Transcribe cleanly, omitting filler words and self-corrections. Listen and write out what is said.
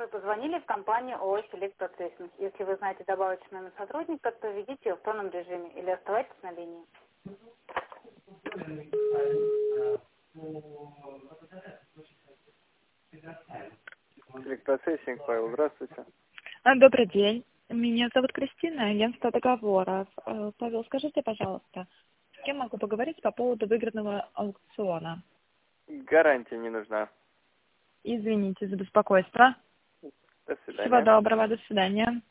позвонили в компанию ООО «Селект Процессинг». Если вы знаете добавочный номер сотрудника, то введите его в тонном режиме или оставайтесь на линии. Селект Процессинг, Павел, здравствуйте. Добрый день. Меня зовут Кристина, агентство договоров. Павел, скажите, пожалуйста, с кем могу поговорить по поводу выигранного аукциона? Гарантия не нужна. Извините за беспокойство. До свидания. Всего доброго, до свидания.